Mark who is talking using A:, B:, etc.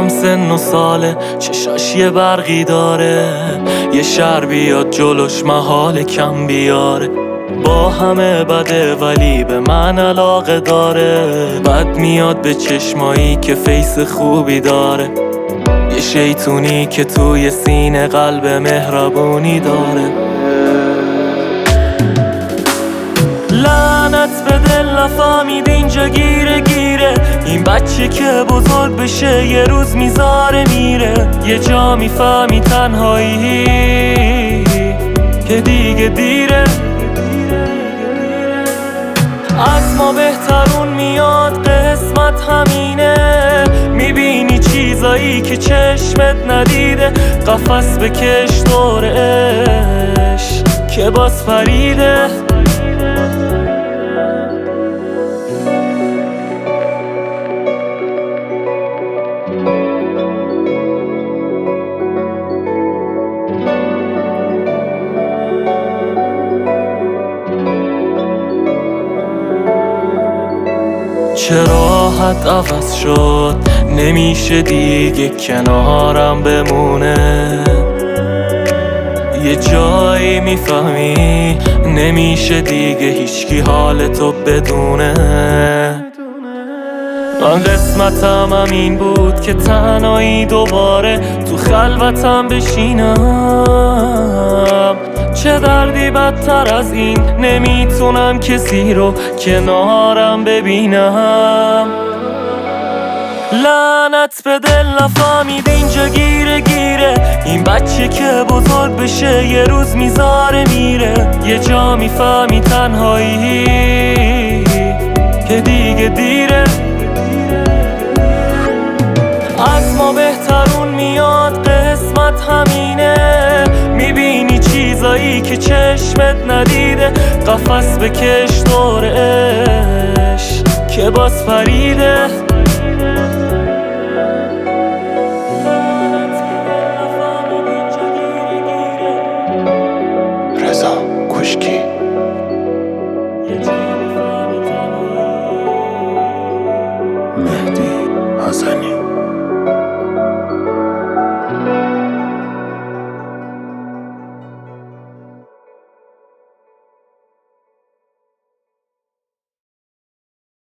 A: هم سن و ساله، چشاش یه برقی داره، یه شهر بیاد جلوش محال کم بیاره. با همه بده ولی به من علاقه داره، بد میاد به چشمایی که فیس خوبی داره، یه شیطونی که توی سینه قلب مهربونی داره. لعنت به دل نفهمید اینجا گیره گیره، این بچه که بزرگ بشه یه روز میذاره میره. یه جا میفهمی تنهایی که دیگه دیره، از ما بهترون میاد قسمت همینه. میبینی چیزایی که چشمت ندیده، قفس بکش دور عشق که باز پریده. چه راحت عوض شد، نمیشه دیگه کنارم بمونه. یه جایی میفهمی نمیشه دیگه هیچکی حالتو بدونه. من قسمتم همین بود که تنهایی دوباره تو خلوتم بشینم. چه دردی بدتر از این، نمیتونم کسی رو کنارم ببینم. لعنت به دل نفهمید اینجا گیره گیره، این بچه که بزرگ بشه یه روز میذاره میره. یه جا میفهمی تنهایی که دیگه دیره، از ما بهترون میاد قسمت همینه. میبینی چیزایی که چشمت ندیده، قفس بکش دور عشق که باز پریده.